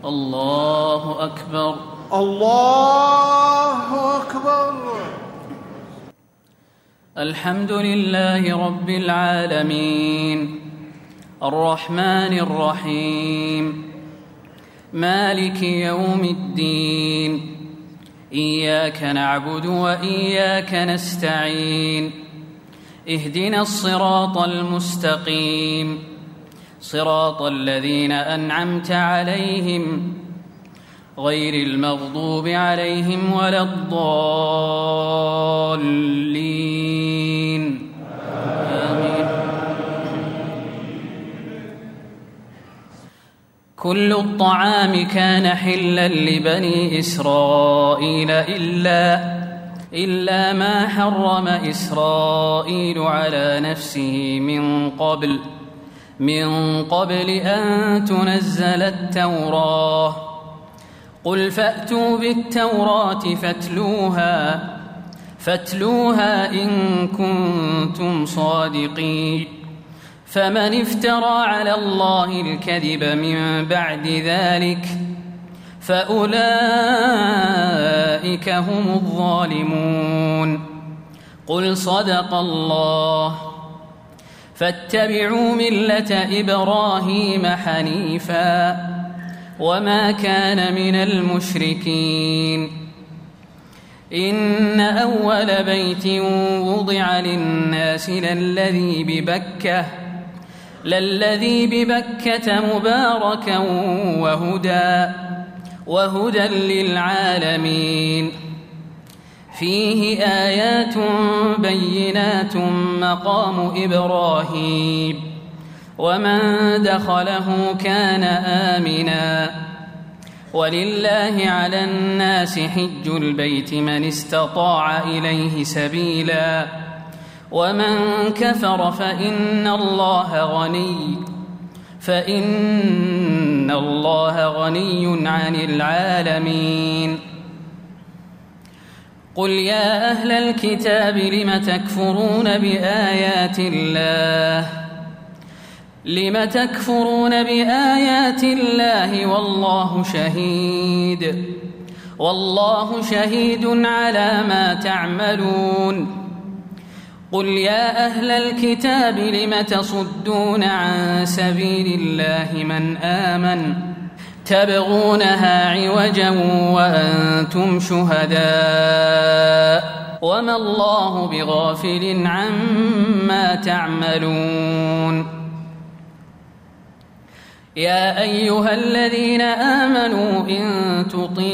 الله أكبر. الله أكبر. الحمد لله رب العالمين الرحمن الرحيم مالك يوم الدين إياك نعبد وإياك نستعين اهدنا الصراط المستقيم صراط الذين أنعمت عليهم غير المغضوب عليهم ولا الضالين آمين. كل الطعام كان حلا لبني إسرائيل إلا ما حرم إسرائيل على نفسه من قبل أن تنزل التوراة. قل فأتوا بالتوراة فاتلوها إن كنتم صادقين. فمن افترى على الله الكذب من بعد ذلك فأولئك هم الظالمون. قل صدق الله. فاتبعوا ملة إبراهيم حنيفا وما كان من المشركين. إن أول بيت وضع للناس للذي ببكة مباركا وهدى للعالمين. فيه آيات بينات مقام إبراهيم ومن دخله كان آمنا. ولله على الناس حج البيت من استطاع إليه سبيلا ومن كفر فإن الله غني عن العالمين. قل يا أهل الكتاب لم تكفرون بآيات الله والله شهيد على ما تعملون. قل يا أهل الكتاب لم تصدون عن سبيل الله من آمن تبغونها عوجا وأنتم شهداء وما الله بغافل عما تعملون. يا أيها الذين آمنوا إن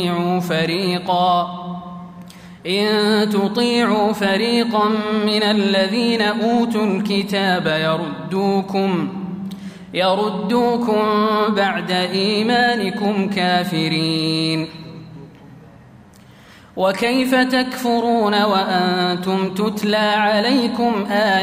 تطيعوا فريقا من الذين أوتوا الكتاب يردوكم بعد إيمانكم كافرين. وكيف تكفرون وأنتم تتلى عليكم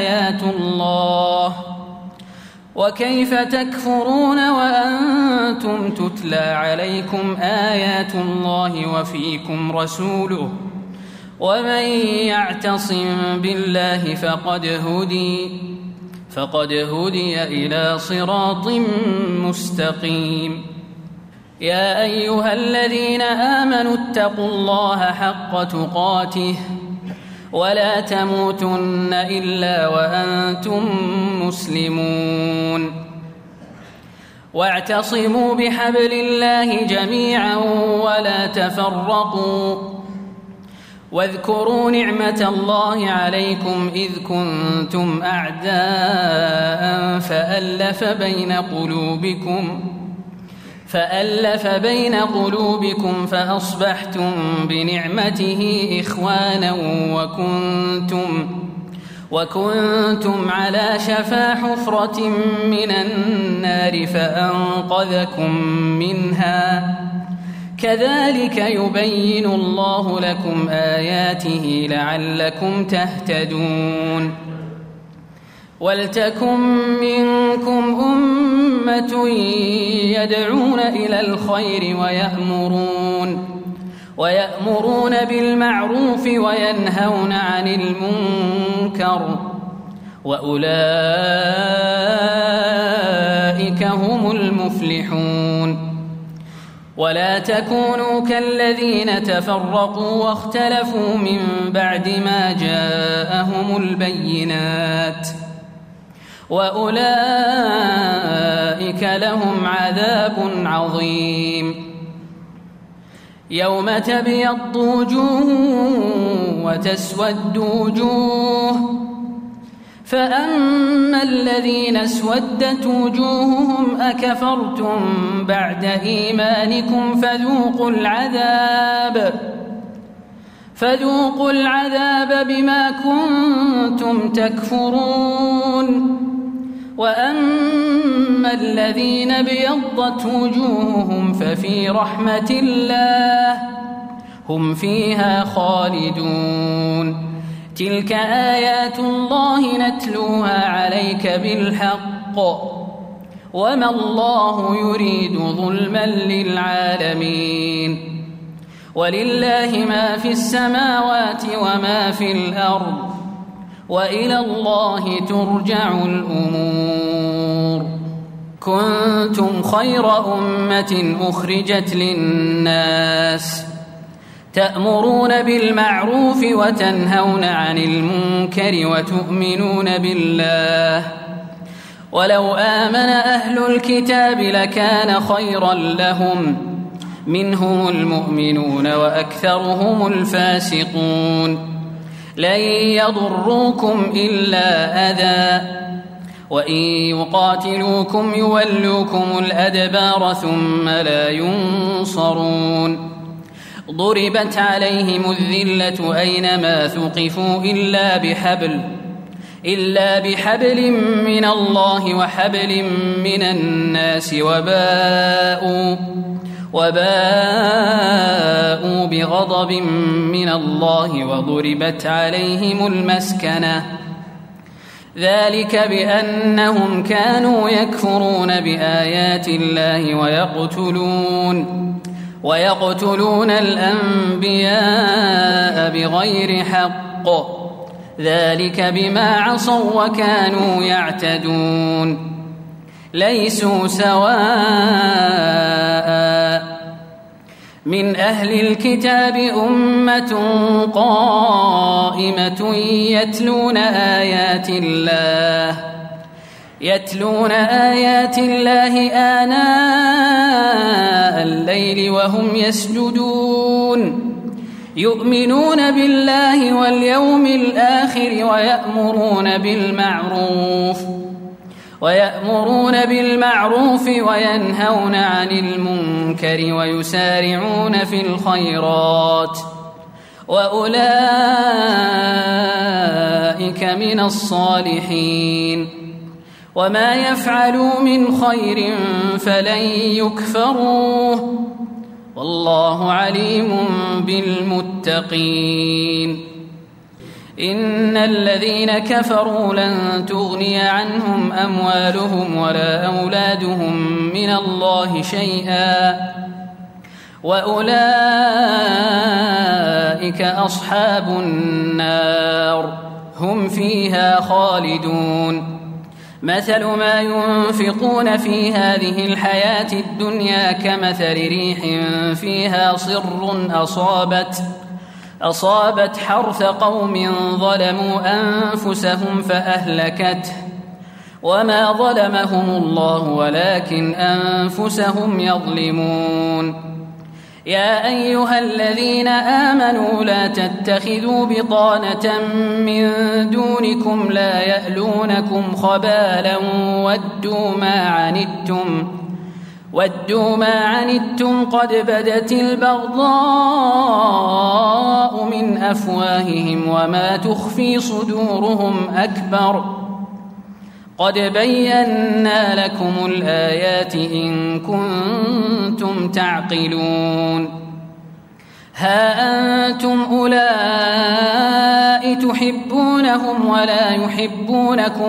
آيات الله وفيكم رسوله ومن يعتصم بالله فقد هدي إلى صراط مستقيم. يا أيها الذين آمنوا اتقوا الله حق تقاته ولا تموتن إلا وأنتم مسلمون. واعتصموا بحبل الله جميعا ولا تفرقوا. واذكروا نعمة الله عليكم إذ كنتم أعداء فألف بين قلوبكم فأصبحتم بنعمته إخوانا وكنتم على شفا حفرة من النار فأنقذكم منها. كذلك يبين الله لكم آياته لعلكم تهتدون. ولتكن منكم أمة يدعون إلى الخير ويأمرون بالمعروف وينهون عن المنكر وأولئك هم المفلحون. ولا تكونوا كالذين تفرقوا واختلفوا من بعد ما جاءهم البينات وأولئك لهم عذاب عظيم يوم تبيض وجوه وتسود وجوه فأما الذين اسودت وجوههم أكفرتم بعد إيمانكم فذوقوا العذاب بما كنتم تكفرون وأما الذين ابيضت وجوههم ففي رحمة الله هم فيها خالدون تلك آيات الله نتلوها عليك بالحق وما الله يريد ظلما للعالمين ولله ما في السماوات وما في الأرض وإلى الله ترجع الأمور كنتم خير أمة أخرجت للناس تأمرون بالمعروف وتنهون عن المنكر وتؤمنون بالله ولو آمن أهل الكتاب لكان خيرا لهم منهم المؤمنون وأكثرهم الفاسقون لن يضروكم إلا أذى وإن يقاتلوكم يولوكم الأدبار ثم لا ينصرون ضربت عليهم الذلة أينما ثقفوا إلا بحبل من الله وحبل من الناس وباءوا بغضب من الله وضربت عليهم المسكنة ذلك بأنهم كانوا يكفرون بآيات الله ويقتلون الأنبياء بغير حق ذلك بما عصوا وكانوا يعتدون ليسوا سواء من أهل الكتاب أمة قائمة يتلون آيات الله آناء الليل وهم يسجدون يؤمنون بالله واليوم الآخر ويأمرون بالمعروف وينهون عن المنكر ويسارعون في الخيرات وأولئك من الصالحين وما يفعلوا من خير فلن يكفروه والله عليم بالمتقين إن الذين كفروا لن تغني عنهم أموالهم ولا أولادهم من الله شيئا وأولئك أصحاب النار هم فيها خالدون مثل ما ينفقون في هذه الحياة الدنيا كمثل ريح فيها صر أصابت حرث قوم ظلموا أنفسهم فأهلكته وما ظلمهم الله ولكن أنفسهم يظلمون يا أيها الذين آمنوا لا تتخذوا بطانة من دونكم لا يألونكم خبالا ودوا ما عنتم قد بدت البغضاء من أفواههم وما تخفي صدورهم أكبر قد بينا لكم الآيات إن كنتم تعقلون ها أنتم أولئك تحبونهم ولا يحبونكم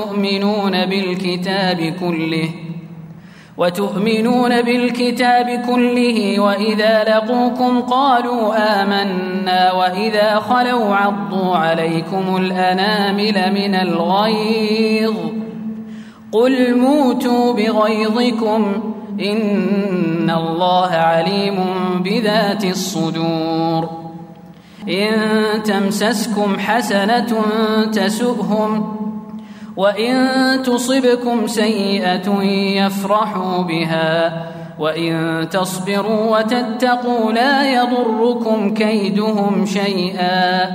وتؤمنون بالكتاب كله وإذا لقوكم قالوا آمنا وإذا خلوا عضوا عليكم الأنامل من الغيظ قل موتوا بغيظكم إن الله عليم بذات الصدور. إن تمسسكم حسنة تسؤهم وإن تصبكم سيئة يفرحوا بها وإن تصبروا وتتقوا لا يضركم كيدهم شيئا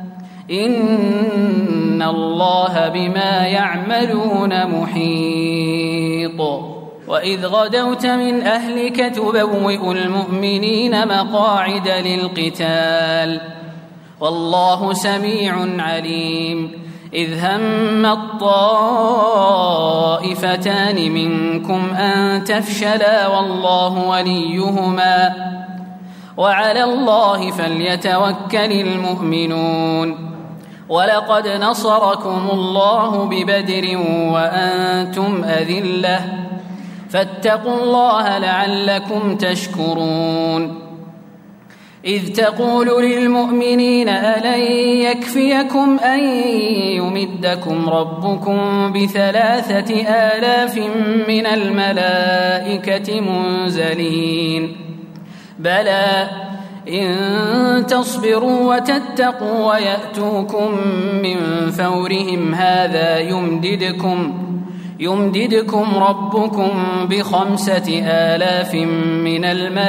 إن الله بما يعملون محيط. وإذ غدوت من أهلك تبوئ المؤمنين مقاعد للقتال والله سميع عليم. إذ هم الطائفتان منكم أن تفشلا والله وليهما وعلى الله فليتوكل المؤمنون. ولقد نصركم الله ببدر وأنتم أذلة فاتقوا الله لعلكم تشكرون. إذ تقول للمؤمنين ألن يكفيكم أن يمدكم ربكم ب3,000 من الملائكة منزلين بلى إن تصبروا وتتقوا ويأتوكم من فورهم هذا يمددكم ربكم ب5,000 من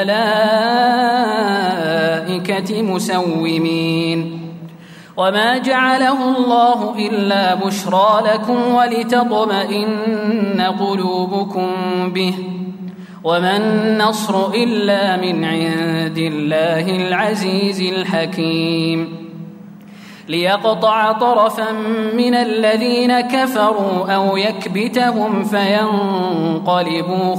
الملائكة مسومين. وما جعله الله إلا بشرى لكم ولتطمئن قلوبكم به وما النصر إلا من عند الله العزيز الحكيم. ليقطع طرفا من الذين كفروا أو يكبتهم فينقلبوا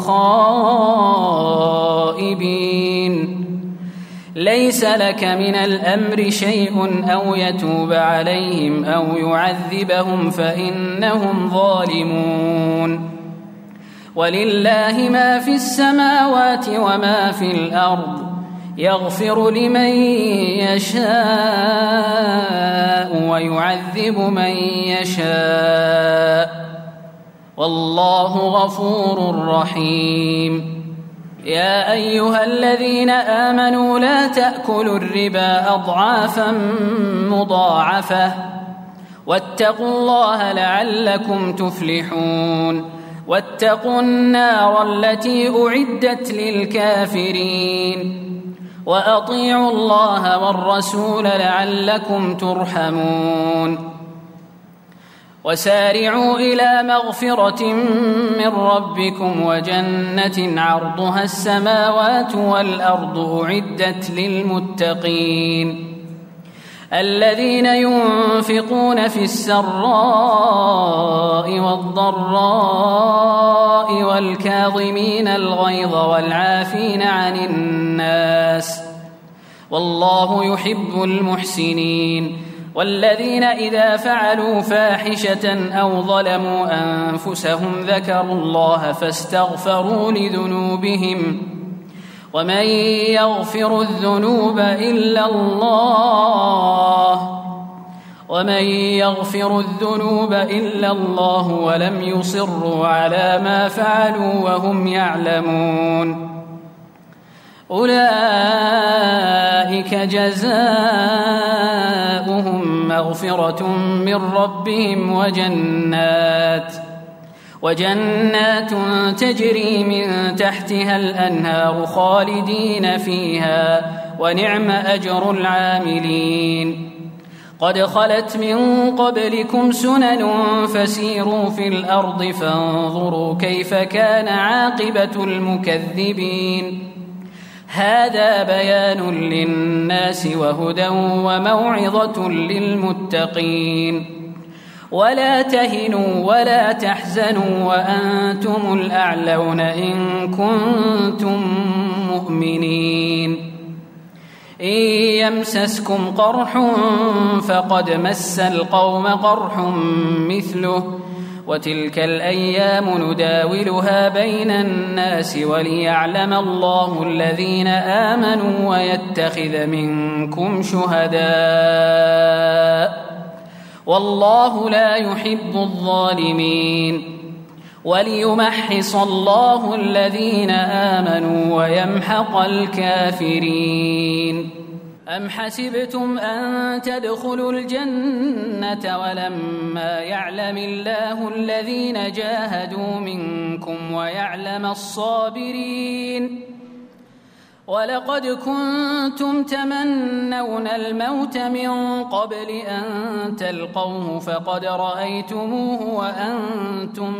خائبين. ليس لك من الأمر شيء أو يتوب عليهم أو يعذبهم فإنهم ظالمون. ولله ما في السماوات وما في الأرض يغفر لمن يشاء ويعذب من يشاء والله غفور رحيم. يا أيها الذين آمنوا لا تأكلوا الربا أضعافا مضاعفة واتقوا الله لعلكم تفلحون. واتقوا النار التي أعدت للكافرين وأطيعوا الله والرسول لعلكم ترحمون. وسارعوا إلى مغفرة من ربكم وجنة عرضها السماوات والأرض أعدت للمتقين الذين ينفقون في السراء والضراء والكاظمين الغيظ والعافين عن الناس والله يحب المحسنين. والذين إذا فعلوا فاحشة أو ظلموا أنفسهم ذكروا الله فاستغفروا لذنوبهم ومن يغفر الذنوب إلا الله ولم يصروا على ما فعلوا وهم يعلمون أولئك جزاؤهم مغفرة من ربهم وجنات تجري من تحتها الأنهار خالدين فيها ونعم أجر العاملين. قد خلت من قبلكم سنن فسيروا في الأرض فانظروا كيف كان عاقبة المكذبين. هذا بيان للناس وهدى وموعظة للمتقين. ولا تهنوا ولا تحزنوا وأنتم الأعلون إن كنتم مؤمنين. إن يمسسكم قرح فقد مس القوم قرح مثله وتلك الأيام نداولها بين الناس وليعلم الله الذين آمنوا ويتخذ منكم شهداء والله لا يحب الظالمين. وليمحص الله الذين آمنوا ويمحق الكافرين. أم حسبتم أن تدخلوا الجنة ولما يعلم الله الذين جاهدوا منكم ويعلم الصابرين؟ ولقد كنتم تمنون الموت من قبل أن تلقوه فقد رأيتموه وأنتم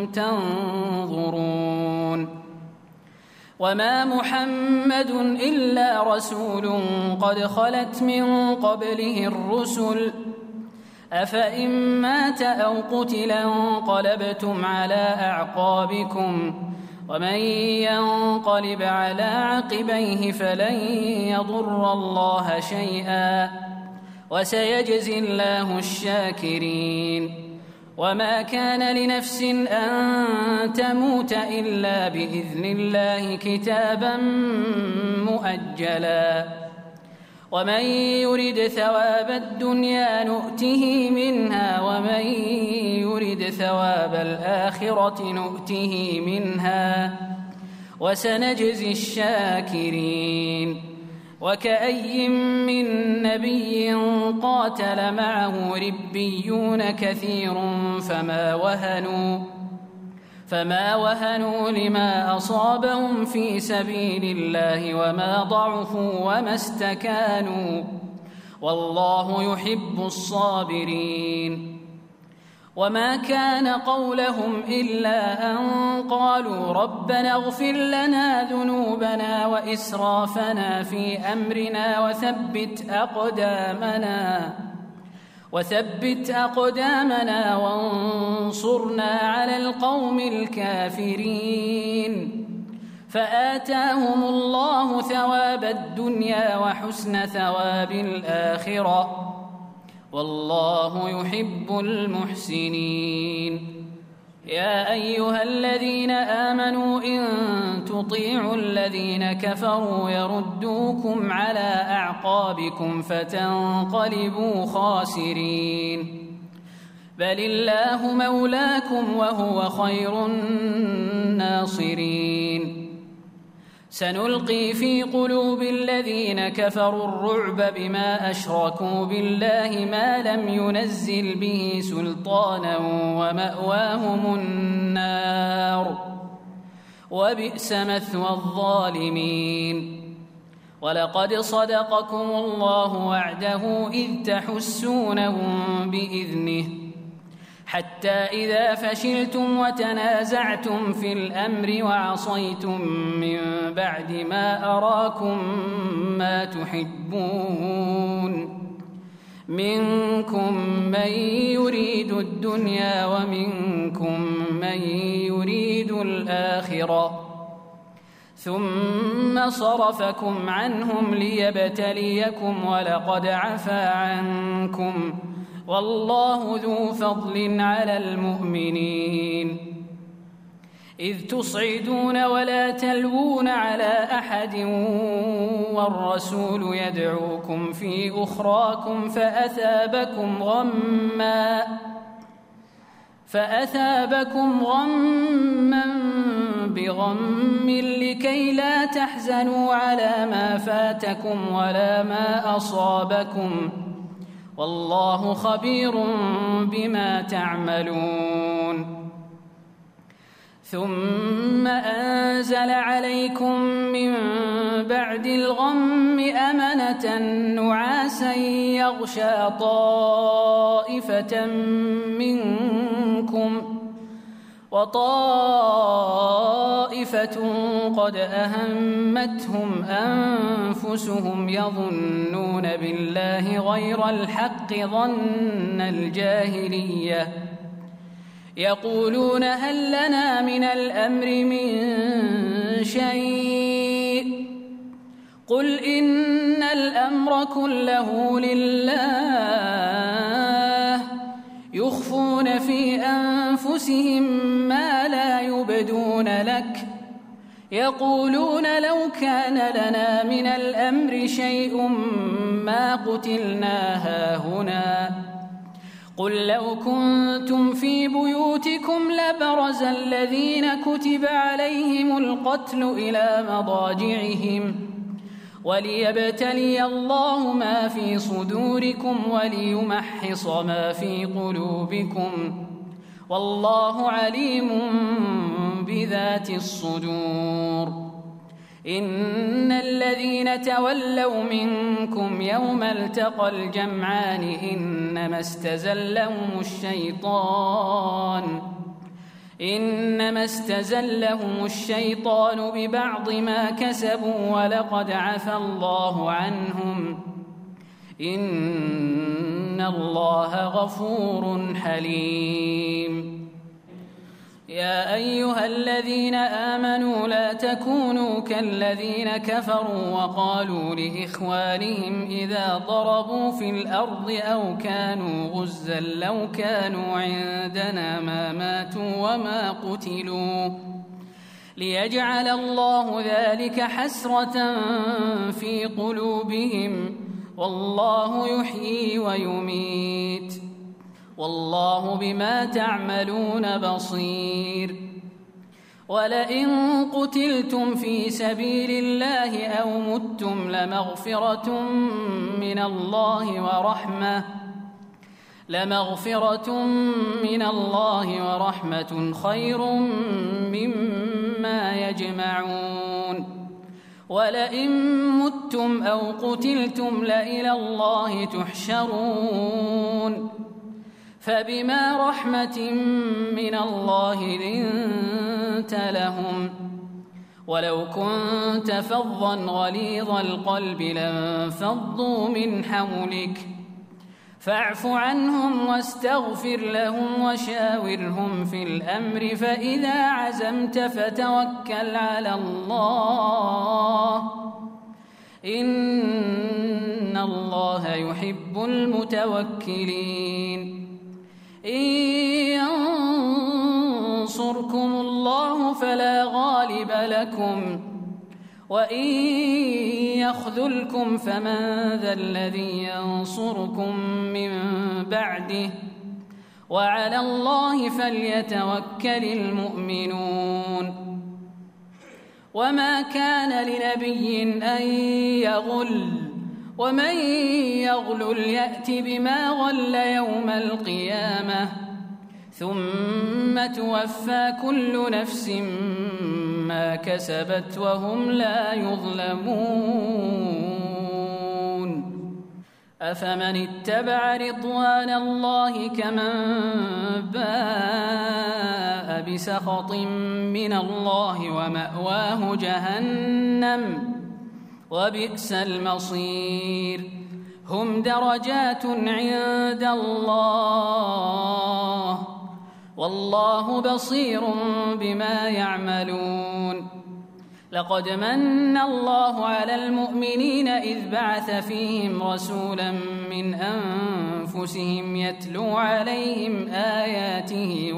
تنظرون. وما محمد إلا رسول قد خلت من قبله الرسل أفإن مات أو قتل انقلبتم على أعقابكم ومن ينقلب على عقبيه فلن يضر الله شيئا وسيجزي الله الشاكرين. وما كان لنفس أن تموت إلا بإذن الله كتابا مؤجلا ومن يرد ثواب الدنيا نؤته منها ومن يرد ثواب الآخرة نؤته منها وسنجزي الشاكرين. وكأي من نبي قاتل معه ربيون كثير فما وهنوا لما أصابهم في سبيل الله وما ضعفوا وما استكانوا والله يحب الصابرين. وما كان قولهم إلا أن قالوا ربنا اغفر لنا ذنوبنا وإسرافنا في أمرنا وثبت أقدامنا وانصرنا على القوم الكافرين. فآتاهم الله ثواب الدنيا وحسن ثواب الآخرة والله يحب المحسنين. يا أيها الذين آمنوا إن تطيعوا الذين كفروا يردوكم على أعقابكم فتنقلبوا خاسرين. بل الله مولاكم وهو خير الناصرين. سنلقي في قلوب الذين كفروا الرعب بما أشركوا بالله ما لم ينزل به سلطانا ومأواهم النار وبئس مثوى الظالمين. ولقد صدقكم الله وعده إذ تحسونهم بإذنه حتى إذا فشلتم وتنازعتم في الأمر وعصيتم من بعد ما أراكم ما تحبون منكم من يريد الدنيا ومنكم من يريد الآخرة ثم صرفكم عنهم ليبتليكم ولقد عفا عنكم والله ذو فضل على المؤمنين. إذ تصعدون ولا تلوون على أحد والرسول يدعوكم في أخراكم فأثابكم غما بغم لكي لا تحزنوا على ما فاتكم ولا ما أصابكم والله خبير بما تعملون. ثم أنزل عليكم من بعد الغم أمنة نعاسا يغشى طائفة منكم وطائفة قد أهمتهم أنفسهم يظنون بالله غير الحق ظن الجاهلية يقولون هل لنا من الأمر من شيء قل إن الأمر كله لله يخفون في أنفسهم ما لا يبدون لك يقولون لو كان لنا من الأمر شيء ما قتلنا هاهنا قل لو كنتم في بيوتكم لبرز الذين كتب عليهم القتل إلى مضاجعهم وليبتلي الله ما في صدوركم وليمحص ما في قلوبكم والله عليم بذات الصدور. إن الذين تولوا منكم يوم التقى الجمعان إنما استزلهم الشيطان ببعض ما كسبوا ولقد عفى الله عنهم إن الله غفور حليم. يا أيها الذين آمنوا لا تكونوا كالذين كفروا وقالوا لإخوانهم إذا ضربوا في الأرض أو كانوا غزا لو كانوا عندنا ما ماتوا وما قتلوا ليجعل الله ذلك حسرة في قلوبهم والله يحيي ويميت والله بما تعملون بصير. ولئن قتلتم في سبيل الله أو متم لمغفرة من الله ورحمة خير مما يجمعون. ولئن متم أو قتلتم لإلى الله تحشرون. فبما رحمة من الله لنت لهم ولو كنت فظا غليظ القلب لانفضوا من حولك فاعف عنهم واستغفر لهم وشاورهم في الأمر فإذا عزمت فتوكل على الله إن الله يحب المتوكلين. إن ينصركم الله فلا غالب لكم وإن يخذلكم فمن ذا الذي ينصركم من بعده وعلى الله فليتوكل المؤمنون. وما كان لنبي أن يغل ومن يغلل يأت بما غل يوم القيامة ثم توفى كل نفس ما كسبت وهم لا يظلمون. أفمن اتبع رضوان الله كمن باء بسخط من الله ومأواه جهنم وبئس المصير. هم درجات عند الله والله بصير بما يعملون. لقد من الله على المؤمنين إذ بعث فيهم رسولا من أنفسهم يتلو عليهم آياته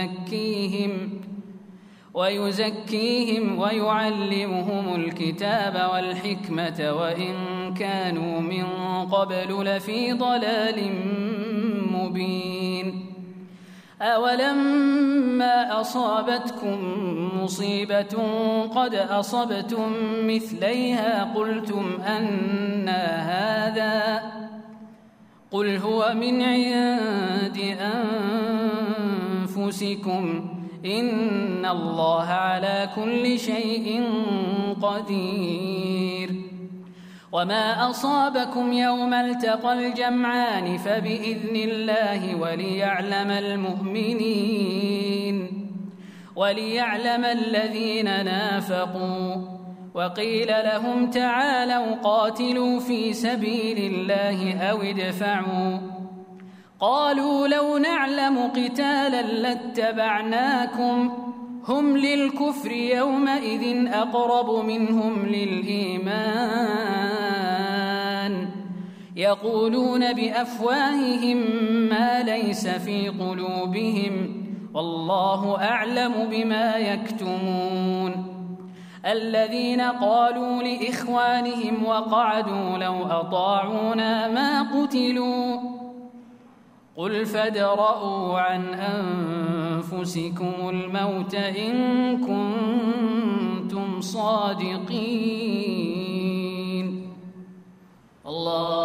ويزكيهم ويعلمهم الكتاب والحكمة وإن كانوا من قبل لفي ضلال مبين. أولما أصابتكم مصيبة قد أصبتم مثليها قلتم أنى هذا قل هو من عند أنفسكم إن الله على كل شيء قدير. وما أصابكم يوم التقى الجمعان فبإذن الله وليعلم الذين نافقوا. وقيل لهم تعالوا قاتلوا في سبيل الله أو ادفعوا قالوا لو نعلم قتالا لاتبعناكم هم للكفر يومئذ أقرب منهم للإيمان يقولون بأفواههم ما ليس في قلوبهم والله أعلم بما يكتمون. الذين قالوا لإخوانهم وقعدوا لو أطاعونا ما قتلوا قل فادرءوا عن أنفسكم الموت إن كنتم صادقين. الله